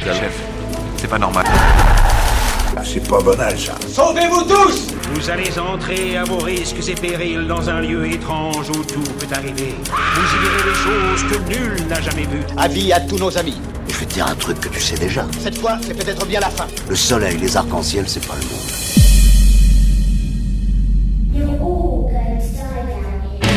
Chef, c'est pas normal. Ah, c'est pas banal, ça. Sauvez-vous tous! Vous allez entrer à vos risques et périls dans un lieu étrange où tout peut arriver. Vous y verrez des choses que nul n'a jamais vues. Avis à tous nos amis. Je vais te dire un truc que tu sais déjà. Cette fois, c'est peut-être bien la fin. Le soleil, les arcs-en-ciel, c'est pas le monde. You're all going to die down here.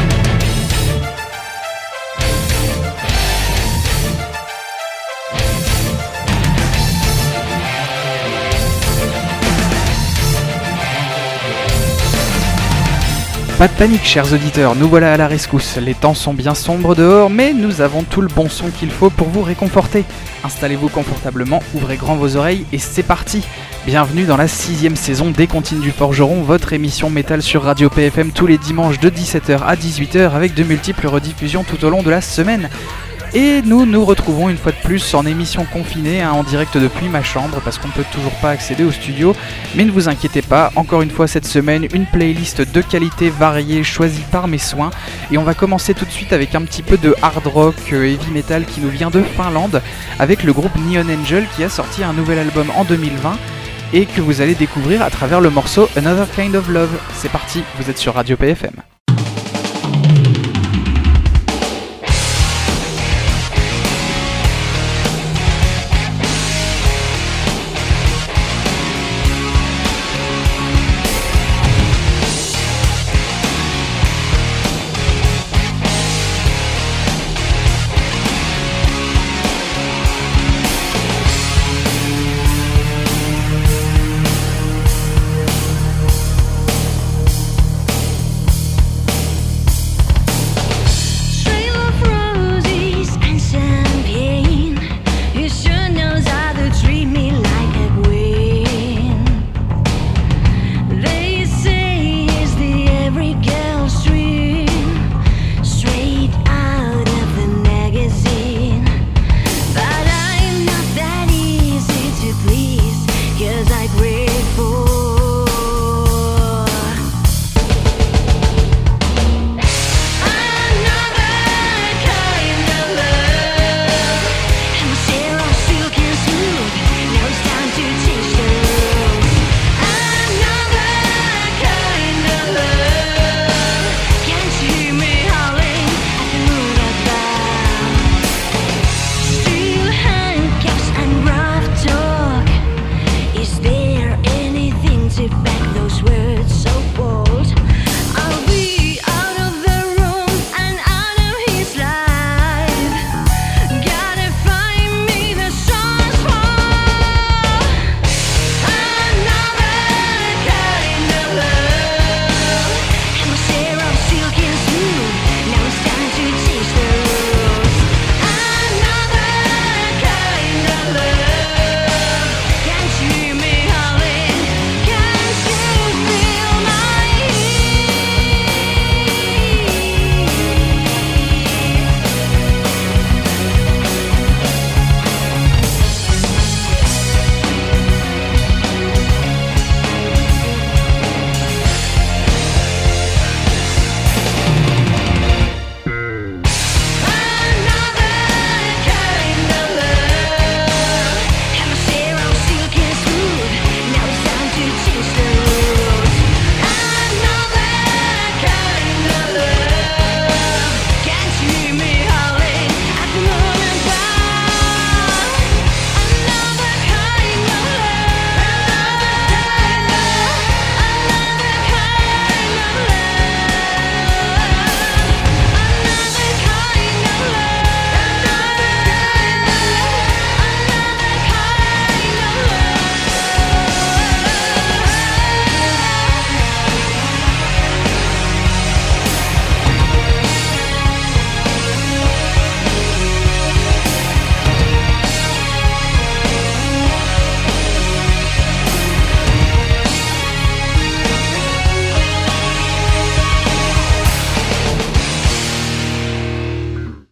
Pas de panique, chers auditeurs, nous voilà à la rescousse. Les temps sont bien sombres dehors, mais nous avons tout le bon son qu'il faut pour vous réconforter. Installez-vous confortablement, ouvrez grand vos oreilles et c'est parti. Bienvenue dans la 6ème saison des Comptines du Forgeron, votre émission métal sur Radio PFM tous les dimanches de 17h à 18h avec de multiples rediffusions tout au long de la semaine. Et nous nous retrouvons une fois de plus en émission confinée, en direct depuis ma chambre, parce qu'on ne peut toujours pas accéder au studio. Mais ne vous inquiétez pas, encore une fois cette semaine, une playlist de qualité variée choisie par mes soins. Et on va commencer tout de suite avec un petit peu de hard rock, heavy metal qui nous vient de Finlande, avec le groupe Neon Angel qui a sorti un nouvel album en 2020 et que vous allez découvrir à travers le morceau Another Kind of Love. C'est parti, vous êtes sur Radio PFM.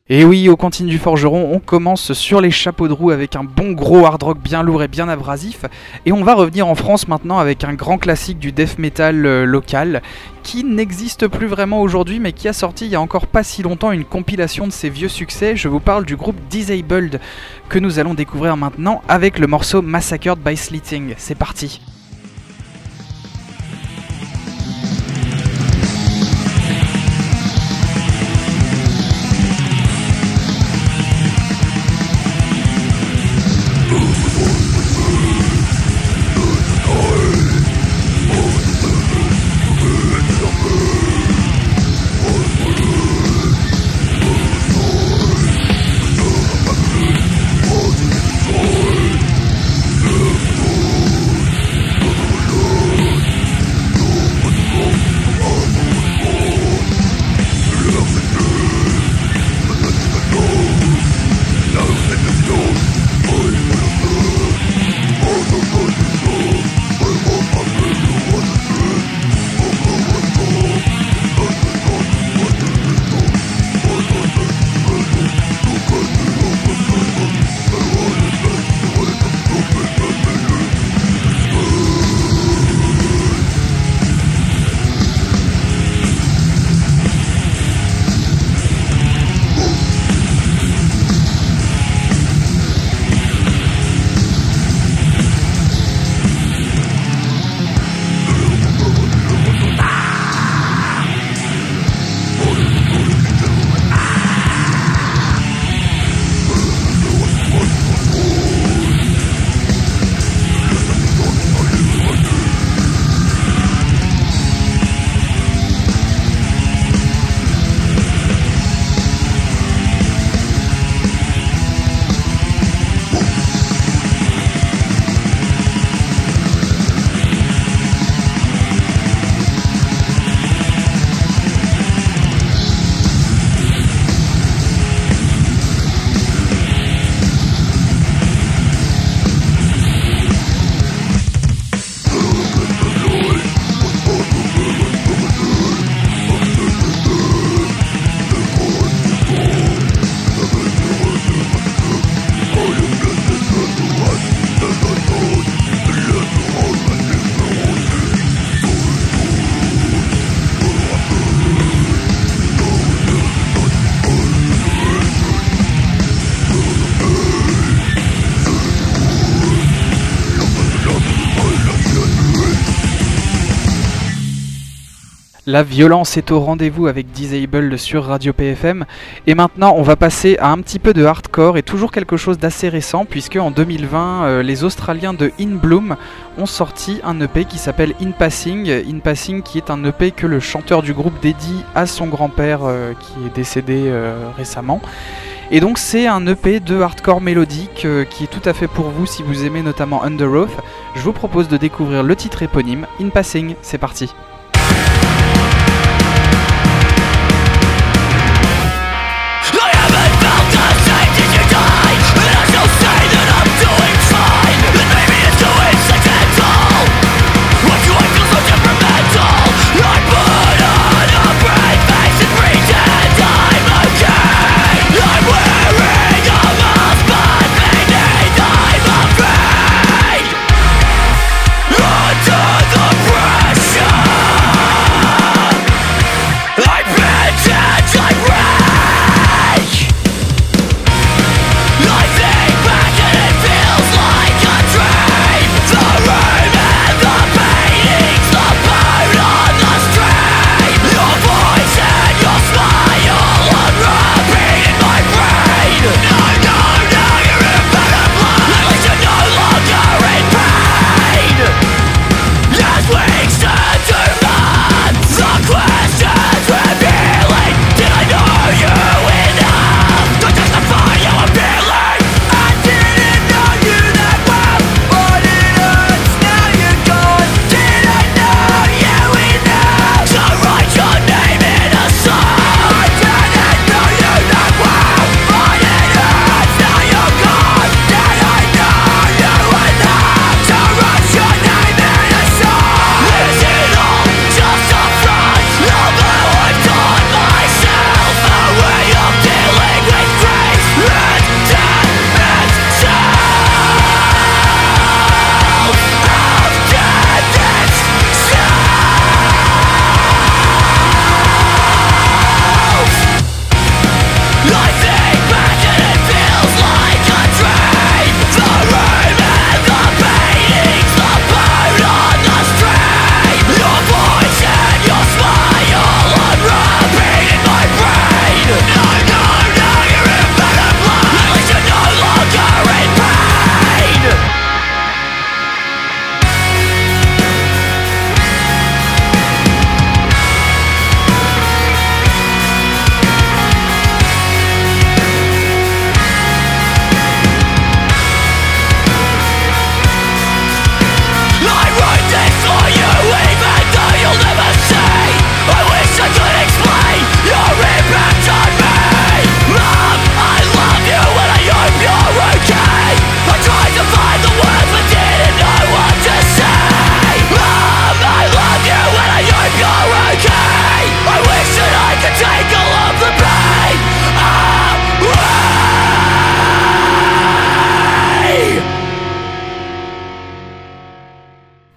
Et oui, au Cantine du Forgeron, on commence sur les chapeaux de roue avec un bon gros hard rock bien lourd et bien abrasif. Et on va revenir en France maintenant avec un grand classique du death metal local qui n'existe plus vraiment aujourd'hui mais qui a sorti il y a encore pas si longtemps une compilation de ses vieux succès. Je vous parle du groupe Disabled que nous allons découvrir maintenant avec le morceau Massacred by Slitting. C'est parti. La violence est au rendez-vous avec Disabled sur Radio PFM. Et maintenant, on va passer à un petit peu de hardcore et toujours quelque chose d'assez récent puisque en 2020, les Australiens de In Bloom ont sorti un EP qui s'appelle In Passing. In Passing qui est un EP que le chanteur du groupe dédie à son grand-père qui est décédé récemment. Et donc c'est un EP de hardcore mélodique qui est tout à fait pour vous si vous aimez notamment Under Oath. Je vous propose de découvrir le titre éponyme, In Passing. C'est parti. Under the pressure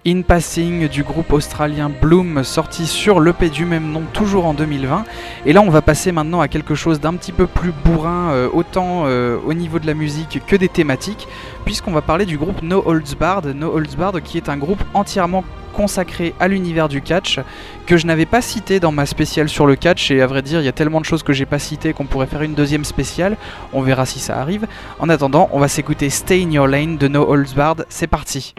In Passing du groupe australien Bloom, sorti sur l'EP du même nom, toujours en 2020. Et là on va passer maintenant à quelque chose d'un petit peu plus bourrin, autant au niveau de la musique que des thématiques, puisqu'on va parler du groupe No Holds Barred. No Holds Barred qui est un groupe entièrement consacré à l'univers du catch, que je n'avais pas cité dans ma spéciale sur le catch, et à vrai dire il y a tellement de choses que j'ai pas citées qu'on pourrait faire une deuxième spéciale, on verra si ça arrive. En attendant, on va s'écouter Stay in Your Lane de No Holds Barred, c'est parti.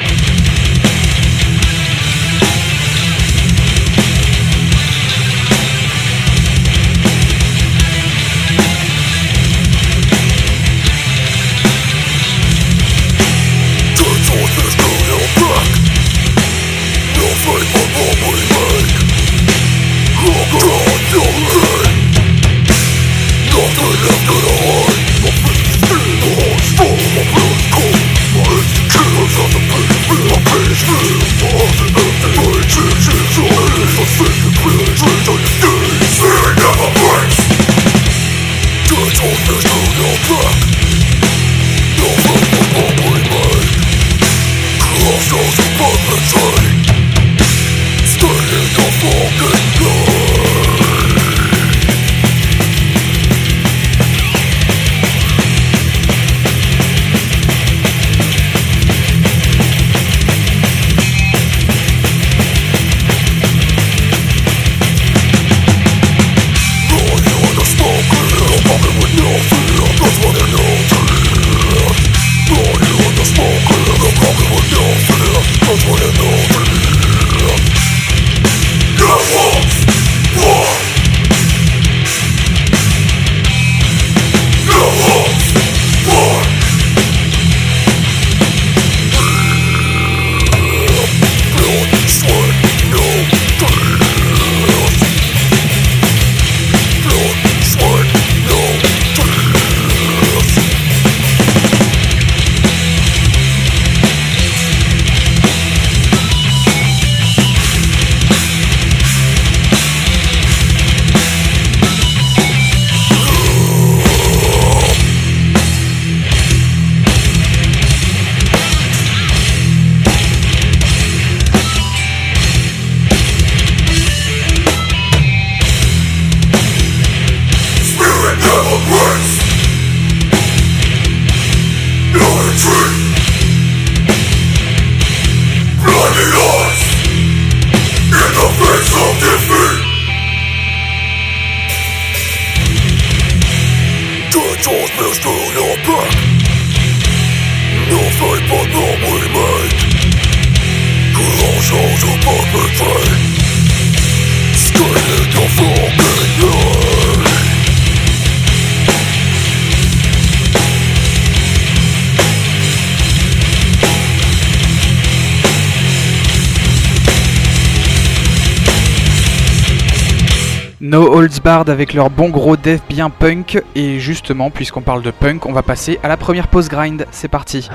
No Holds Barred avec leur bon gros death bien punk, et justement puisqu'on parle de punk, on va passer à la première pause grind, c'est parti.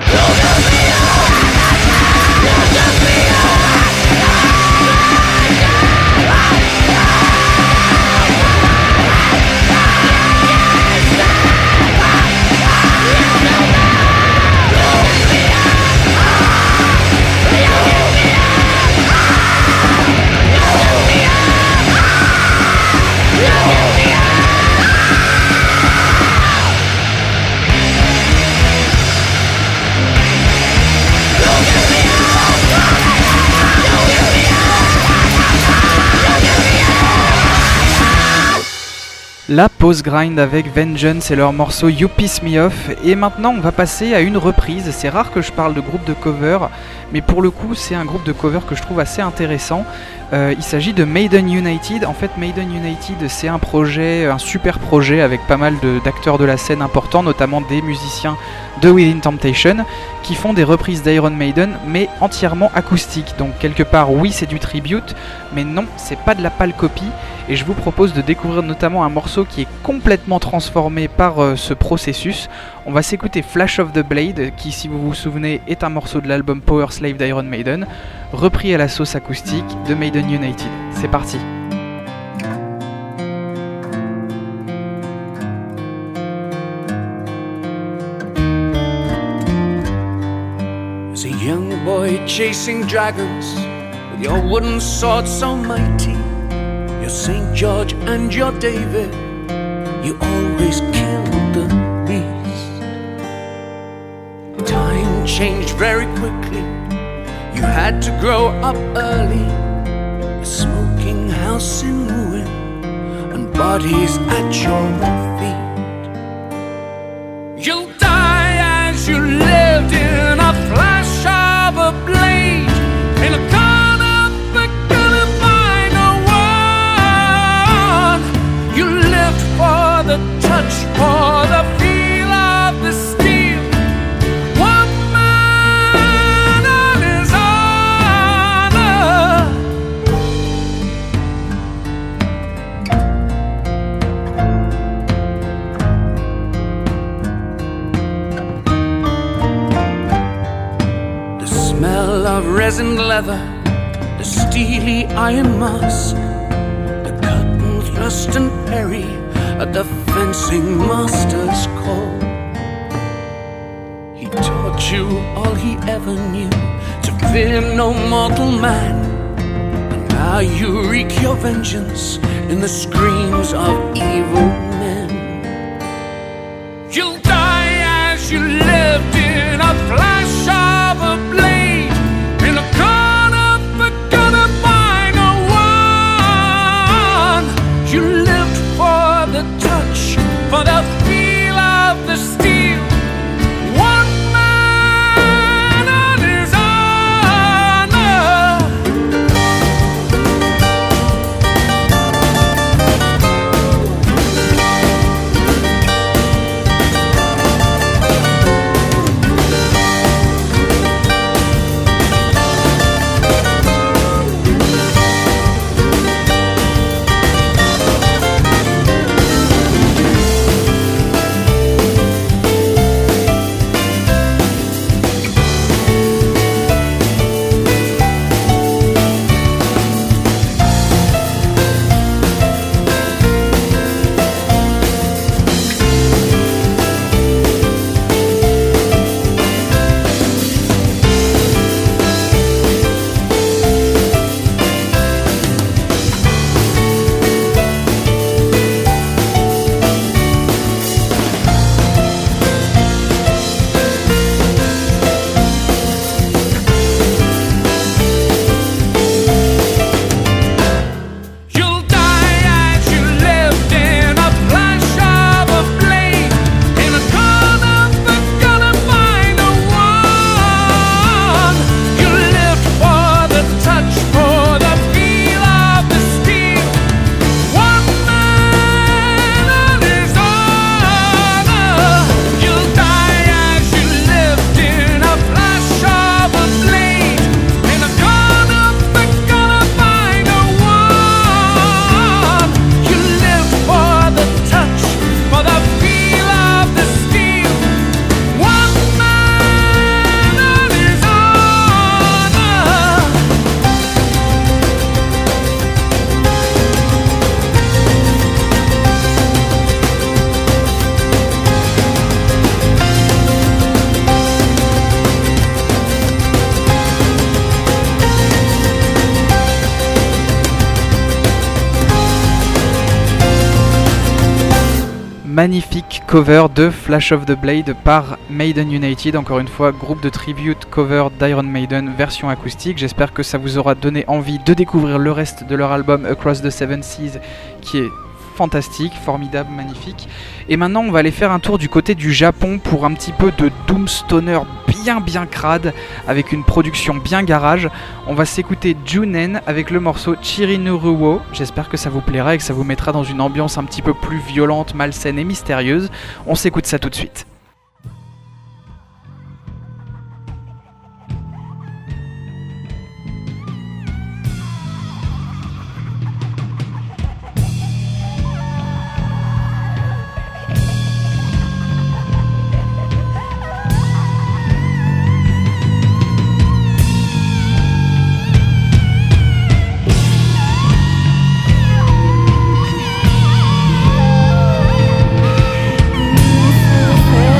La pause grind avec Vengeance et leur morceau You Piss Me Off. Et maintenant on va passer à une reprise. C'est rare que je parle de groupe de cover, mais pour le coup c'est un groupe de cover que je trouve assez intéressant. Il s'agit de Maiden United. En fait Maiden United c'est un projet, un super projet avec pas mal d'acteurs de la scène importants, notamment des musiciens de Within Temptation, qui font des reprises d'Iron Maiden mais entièrement acoustiques. Donc quelque part oui c'est du tribute, mais non c'est pas de la pâle copie. Et je vous propose de découvrir notamment un morceau qui est complètement transformé par ce processus. On va s'écouter Flash of the Blade, qui si vous vous souvenez est un morceau de l'album Power Slave d'Iron Maiden, repris à la sauce acoustique de Maiden United. C'est parti. As a young boy chasing dragons with your wooden sword so mighty. You're St. George and you're David, you always killed the beast. Time changed very quickly, you had to grow up early. A smoking house in ruin and bodies at your feet. You'll die as you lived in a flash of a blade, in a corner but gonna find no one. You lived for the touch, for the feel of the steel. One man on his honor. The smell of resined leather, the steely iron mask, the curtain thrust and parry at the fencing master's call. He taught you all he ever knew, to fear no mortal man. And now you wreak your vengeance in the screams of evil men. You'll die as you lived in a flash of a blade, in a corner but gonna find no one. You lived for the touch, for the feel of the steel. One man on his honor. You'll die as you lived in a flash of a blade, in a corner but gonna find no one. You lived for the touch, for the feel of the steel. One man on his honor. You'll die as you lived in a flash of a blade, in a corner but gonna find no one. You lived for the touch, for the feel of the steel. One man on his honor. Magnifique cover de Flash of the Blade par Maiden United, encore une fois groupe de tribute cover d'Iron Maiden version acoustique. J'espère que ça vous aura donné envie de découvrir le reste de leur album Across the Seven Seas, qui est fantastique, formidable, magnifique. Et maintenant on va aller faire un tour du côté du Japon pour un petit peu de doom stoner bien crade, avec une production bien garage. On va s'écouter Junen avec le morceau Chirinuruwo. J'espère que ça vous plaira et que ça vous mettra dans une ambiance un petit peu plus violente, malsaine et mystérieuse. On s'écoute ça tout de suite. Hey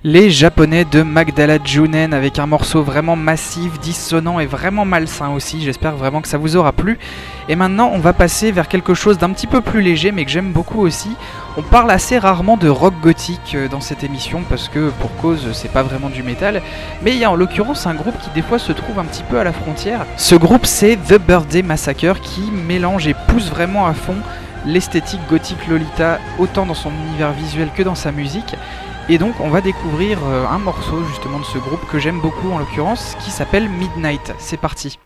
Les Japonais de Magdala Junen avec un morceau vraiment massif, dissonant et vraiment malsain aussi. J'espère vraiment que ça vous aura plu. Et maintenant on va passer vers quelque chose d'un petit peu plus léger mais que j'aime beaucoup aussi. On parle assez rarement de rock gothique dans cette émission parce que pour cause c'est pas vraiment du métal. Mais il y a en l'occurrence un groupe qui des fois se trouve un petit peu à la frontière. Ce groupe c'est The Birthday Massacre qui mélange et pousse vraiment à fond l'esthétique gothique Lolita autant dans son univers visuel que dans sa musique. Et donc on va découvrir un morceau justement de ce groupe que j'aime beaucoup en l'occurrence qui s'appelle Midnight. C'est parti.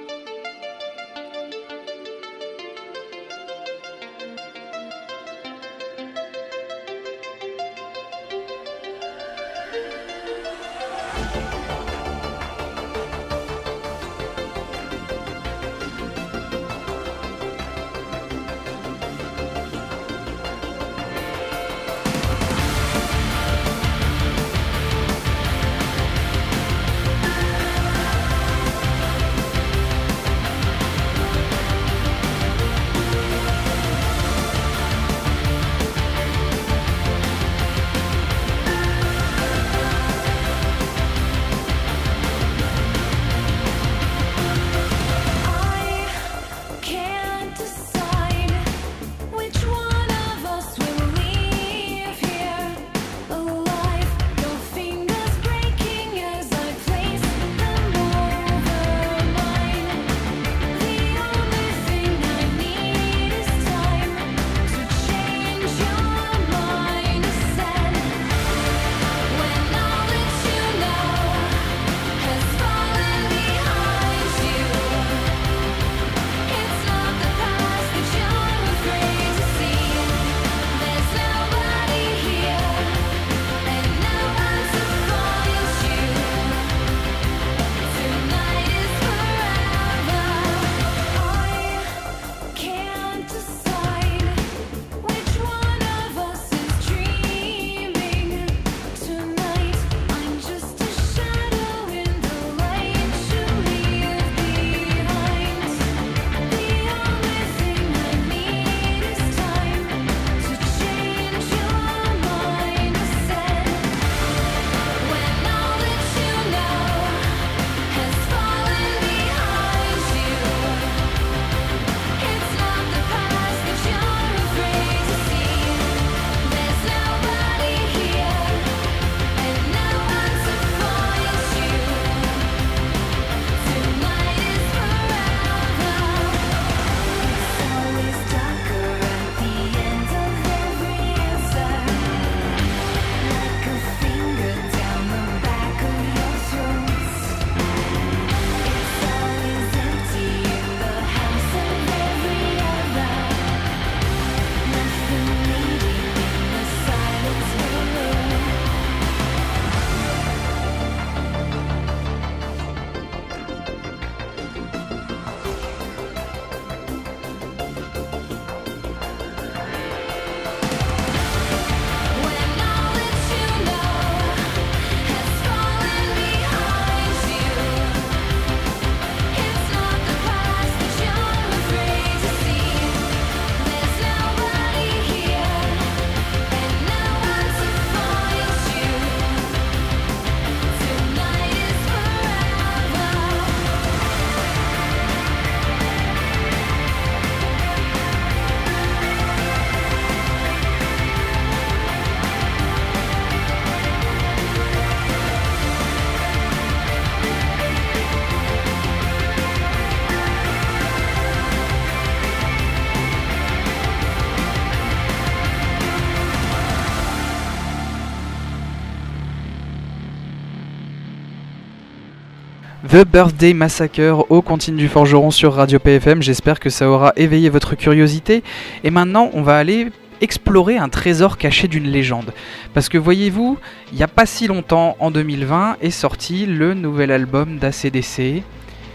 The Birthday Massacre au Contine du Forgeron sur Radio PFM. J'espère que ça aura éveillé votre curiosité. Et maintenant, on va aller explorer un trésor caché d'une légende. Parce que voyez-vous, il n'y a pas si longtemps, en 2020, est sorti le nouvel album d'ACDC.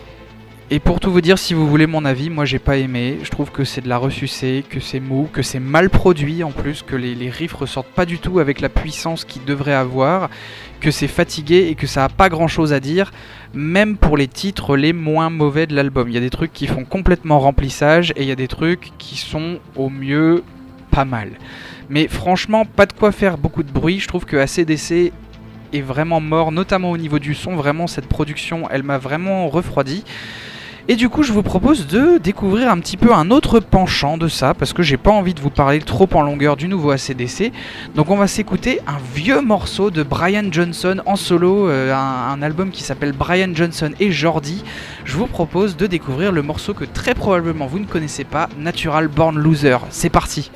Et pour tout vous dire, si vous voulez mon avis, moi j'ai pas aimé. Je trouve que c'est de la ressucée, que c'est mou, que c'est mal produit en plus, que les riffs ressortent pas du tout avec la puissance qu'ils devraient avoir, que c'est fatigué et que ça a pas grand chose à dire, même pour les titres les moins mauvais de l'album. Il y a des trucs qui font complètement remplissage et il y a des trucs qui sont au mieux pas mal. Mais franchement, pas de quoi faire beaucoup de bruit. Je trouve que ACDC est vraiment mort, notamment au niveau du son. Vraiment, cette production, elle m'a vraiment refroidi. Et du coup, je vous propose de découvrir un petit peu un autre penchant de ça, parce que j'ai pas envie de vous parler trop en longueur du nouveau AC/DC. Donc on va s'écouter un vieux morceau de Brian Johnson en solo, un album qui s'appelle Brian Johnson et Jordi. Je vous propose de découvrir le morceau que très probablement vous ne connaissez pas, Natural Born Loser. C'est parti.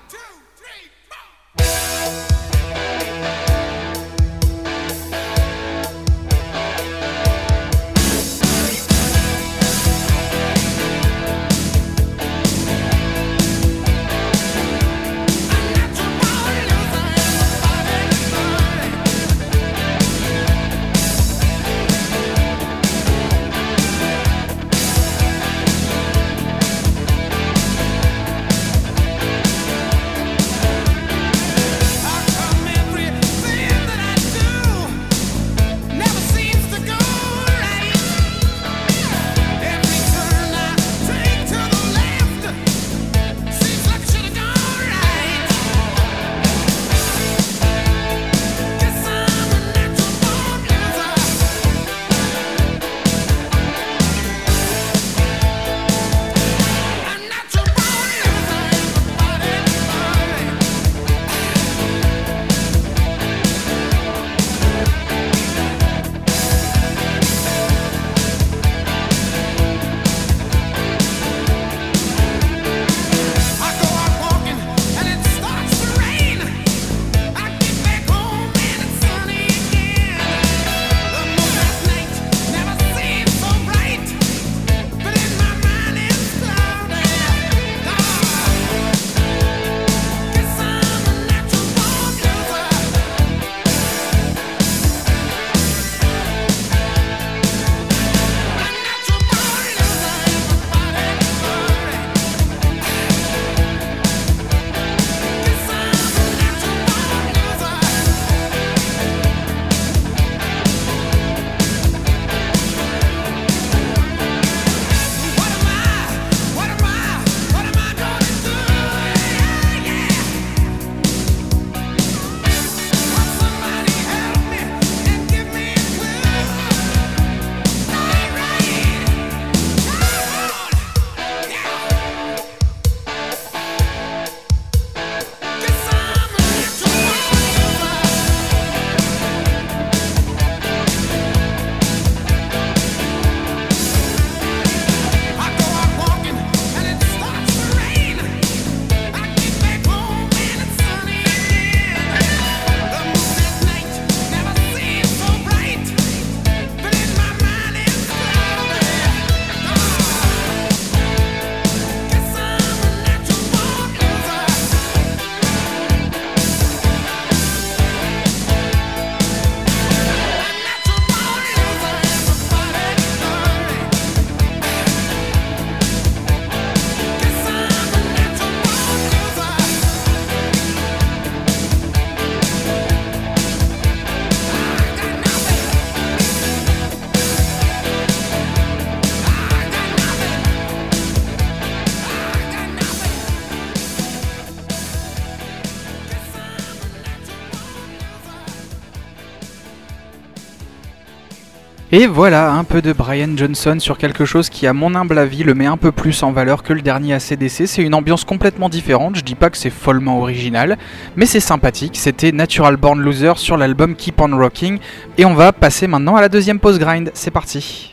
Et voilà, un peu de Brian Johnson sur quelque chose qui, à mon humble avis, le met un peu plus en valeur que le dernier AC/DC. C'est une ambiance complètement différente, je dis pas que c'est follement original, mais c'est sympathique. C'était Natural Born Loser sur l'album Keep on Rocking. Et on va passer maintenant à la deuxième pause grind, c'est parti.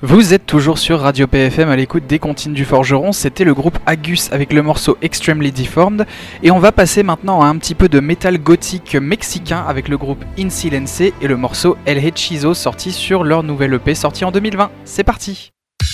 Vous êtes toujours sur Radio PFM à l'écoute des Comptines du Forgeron, c'était le groupe Agus avec le morceau Extremely Deformed et on va passer maintenant à un petit peu de métal gothique mexicain avec le groupe In Silence et le morceau El Hechizo sorti sur leur nouvelle EP sorti en 2020. C'est parti!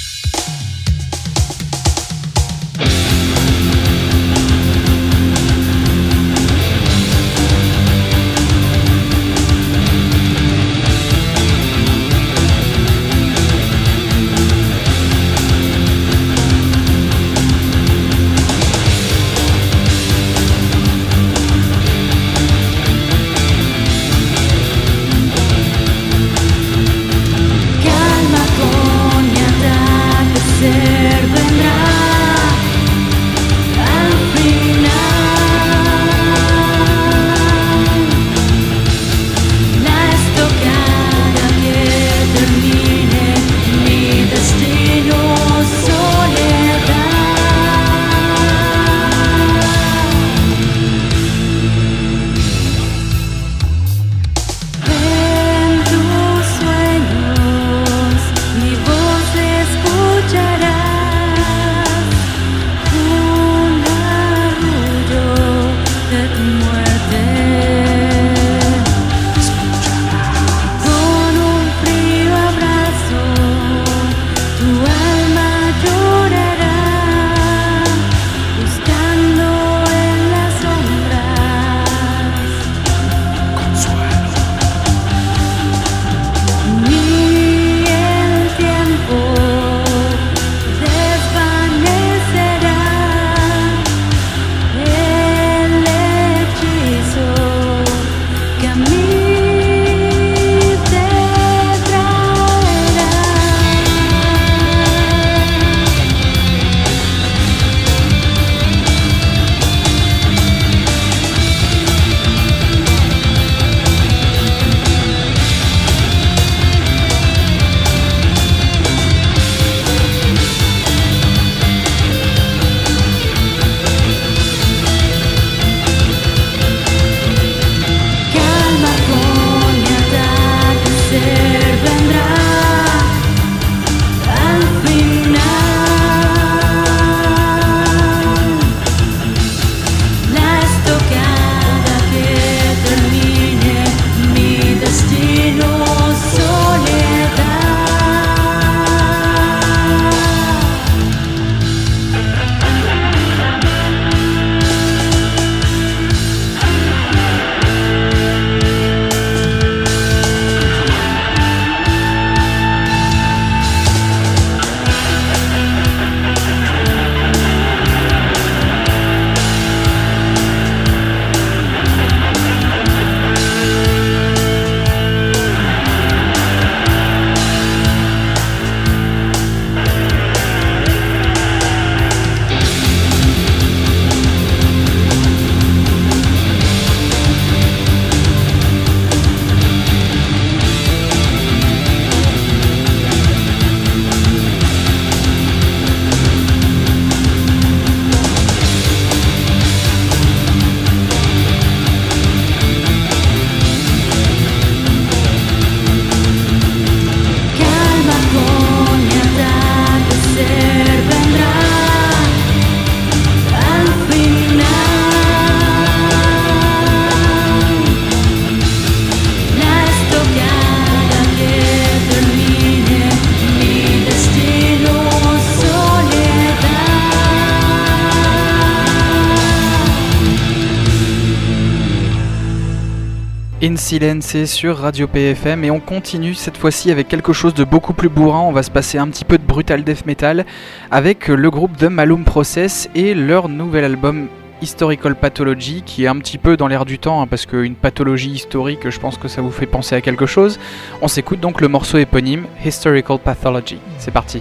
In Silence sur Radio PFM et on continue cette fois-ci avec quelque chose de beaucoup plus bourrin. On va se passer un petit peu de brutal death metal avec le groupe The Malum Process et leur nouvel album Historical Pathology qui est un petit peu dans l'air du temps parce qu'une pathologie historique, je pense que ça vous fait penser à quelque chose. On s'écoute donc le morceau éponyme Historical Pathology. C'est parti.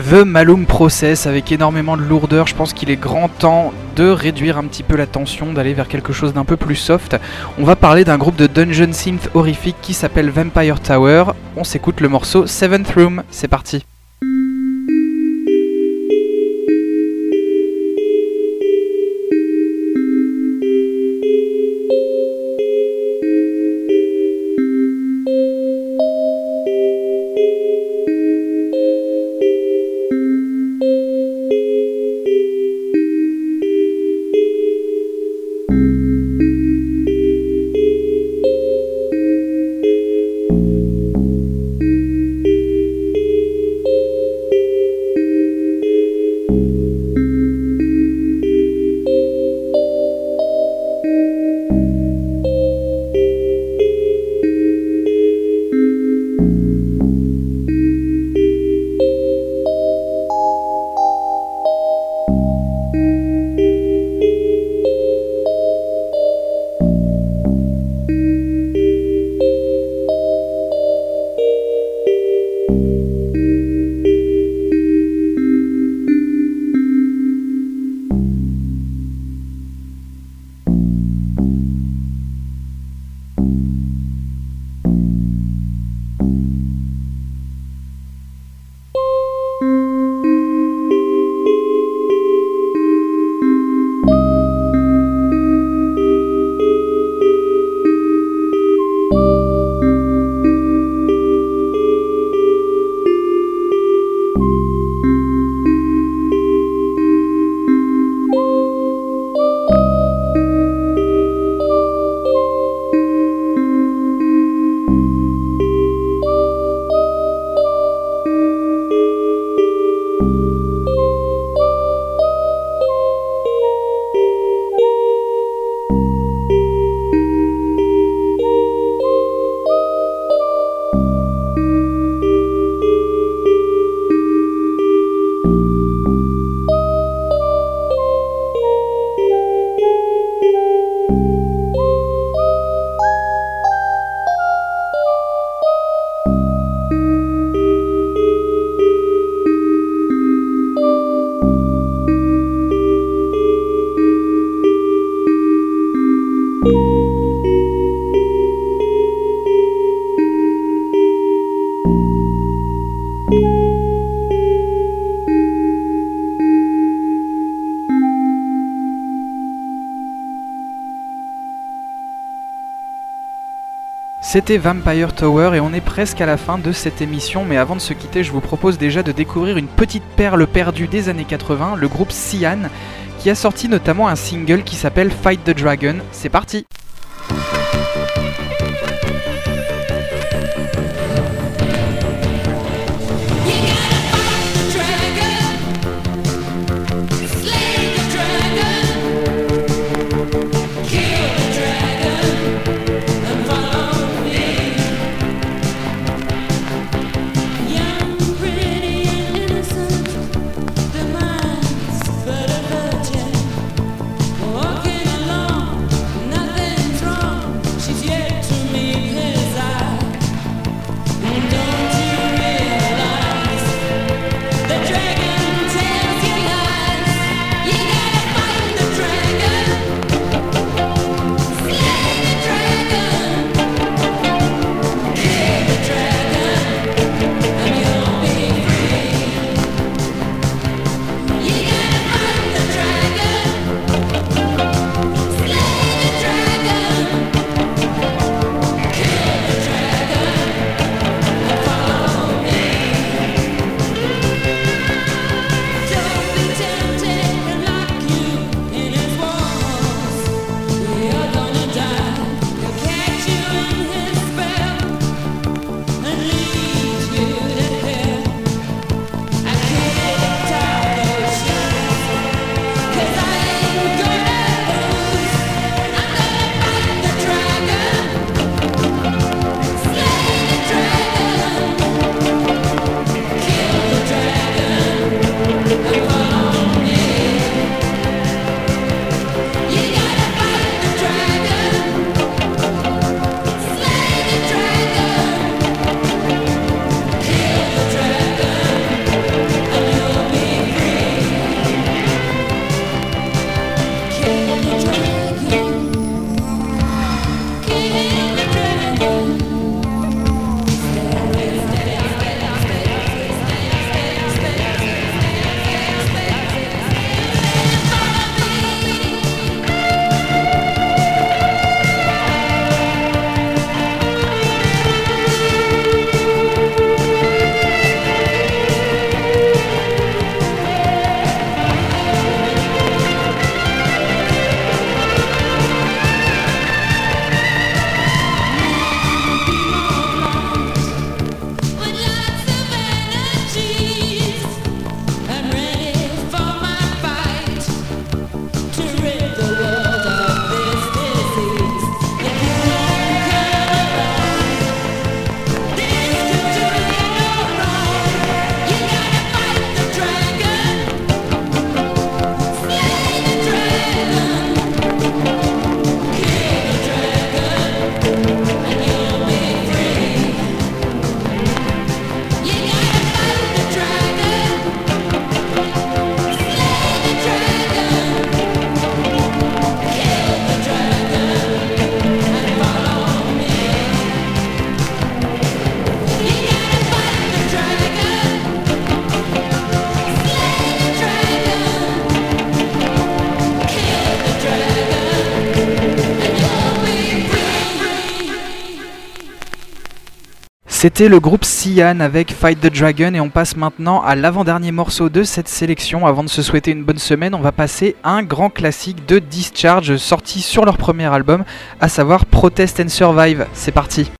The Malum Process avec énormément de lourdeur. Je pense qu'il est grand temps de réduire un petit peu la tension, d'aller vers quelque chose d'un peu plus soft. On va parler d'un groupe de dungeon synth horrifique qui s'appelle Vampire Tower. On s'écoute le morceau Seventh Room, c'est parti. C'était Vampire Tower et on est presque à la fin de cette émission, mais avant de se quitter, je vous propose déjà de découvrir une petite perle perdue des années 80, le groupe Cyan, qui a sorti notamment un single qui s'appelle Fight the Dragon. C'est parti! Walking along, nothing C'était le groupe Cyan avec Fight the Dragon et on passe maintenant à l'avant-dernier morceau de cette sélection. Avant de se souhaiter une bonne semaine, on va passer à un grand classique de Discharge sorti sur leur premier album, à savoir Protest and Survive. C'est parti.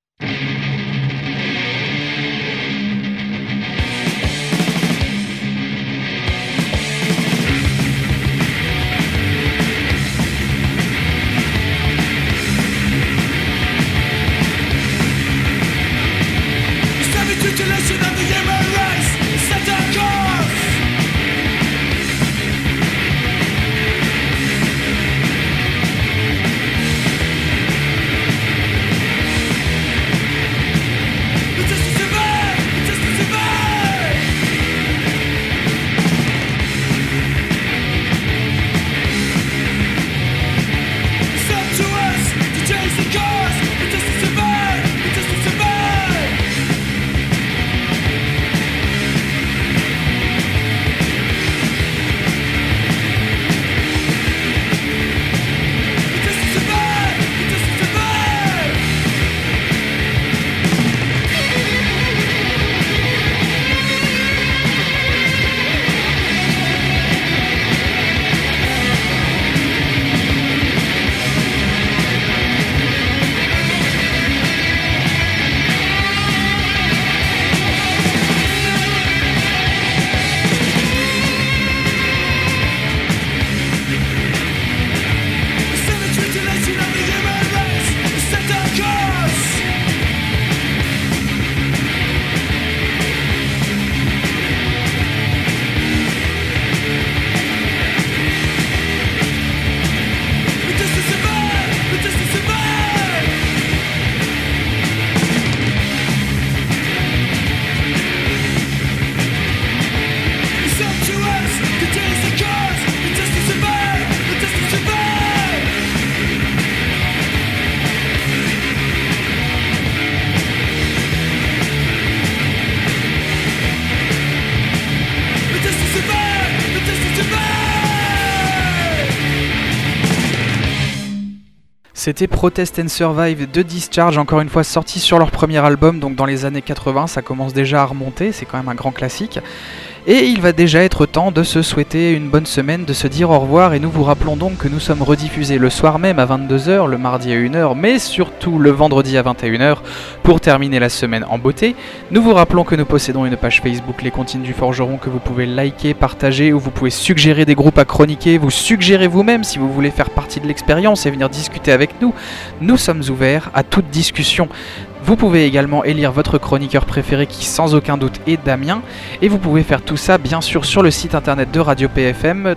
C'était Protest and Survive de Discharge, encore une fois sorti sur leur premier album, donc dans les années 80, ça commence déjà à remonter, c'est quand même un grand classique. Et il va déjà être temps de se souhaiter une bonne semaine, de se dire au revoir, et nous vous rappelons donc que nous sommes rediffusés le soir même à 22h, le mardi à 1h, mais surtout le vendredi à 21h, pour terminer la semaine en beauté. Nous vous rappelons que nous possédons une page Facebook Les Comptines du Forgeron que vous pouvez liker, partager, où vous pouvez suggérer des groupes à chroniquer, vous suggérer vous-même si vous voulez faire partie de l'expérience et venir discuter avec nous. Nous sommes ouverts à toute discussion. Vous pouvez également élire votre chroniqueur préféré qui sans aucun doute est Damien, et vous pouvez faire tout ça bien sûr sur le site internet de Radio PFM,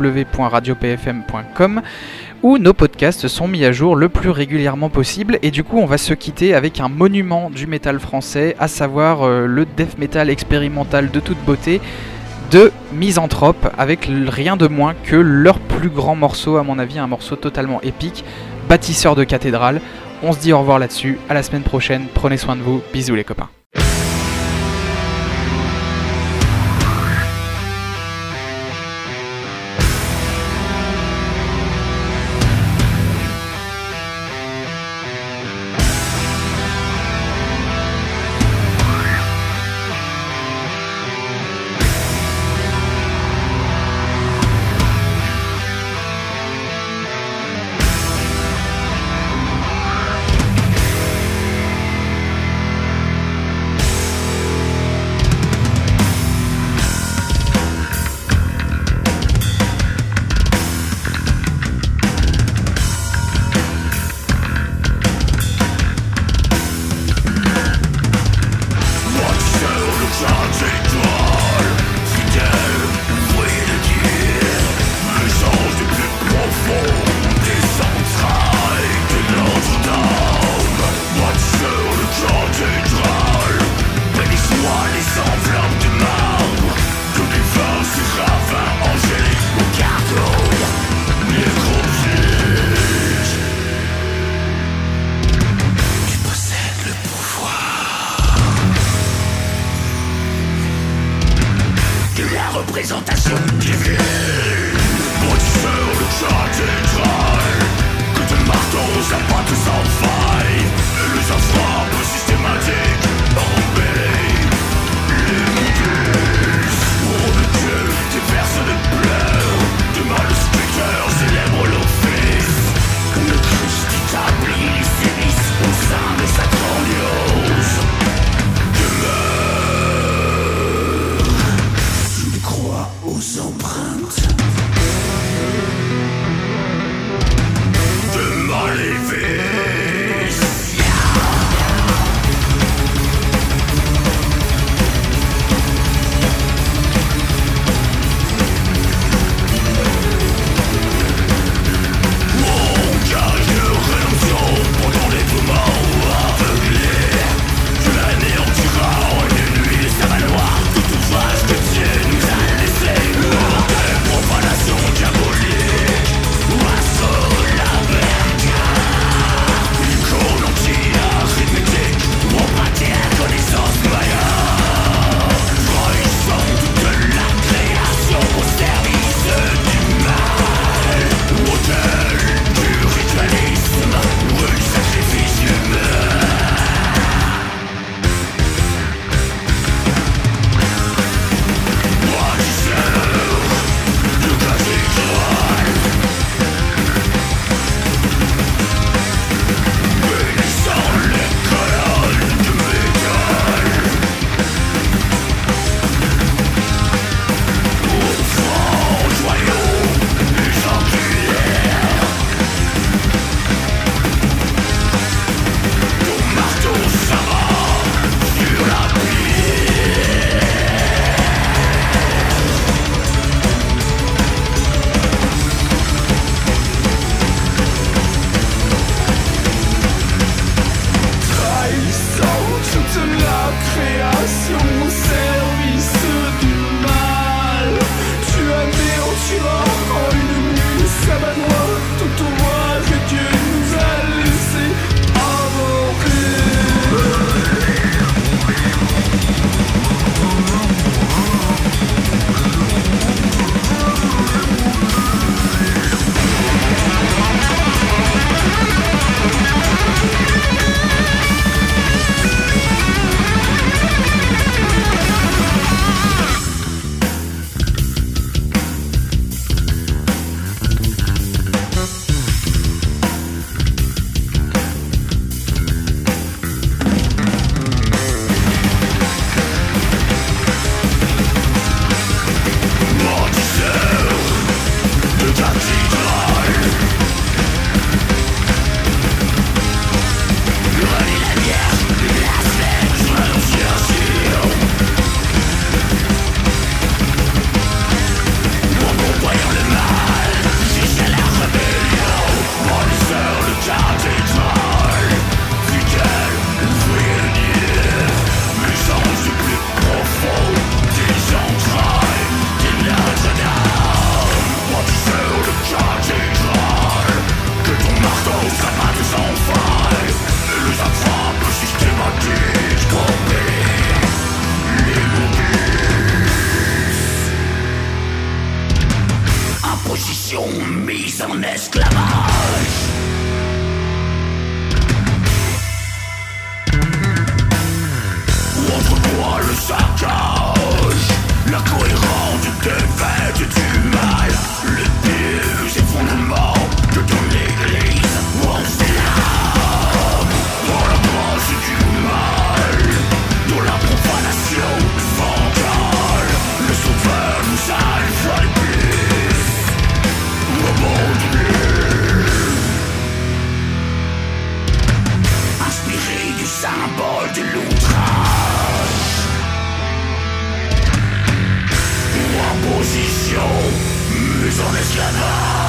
www.radiopfm.com, où nos podcasts sont mis à jour le plus régulièrement possible. Et du coup on va se quitter avec un monument du métal français, à savoir le death metal expérimental de toute beauté de Misanthrope, avec rien de moins que leur plus grand morceau, à mon avis un morceau totalement épique, Bâtisseur de cathédrale. On se dit au revoir là-dessus, à la semaine prochaine, prenez soin de vous, bisous les copains. mise en esclavage. Entre toi le saccage, la cohérente défaite du mal, les pieds et fondements de ton église, on s'élave dans la branche du mal, dans la profanation vandale, le sauveur nous a une fois de plus abandonné. Inspiré du symbole de l'outrage, ou en position, mais en esclavage.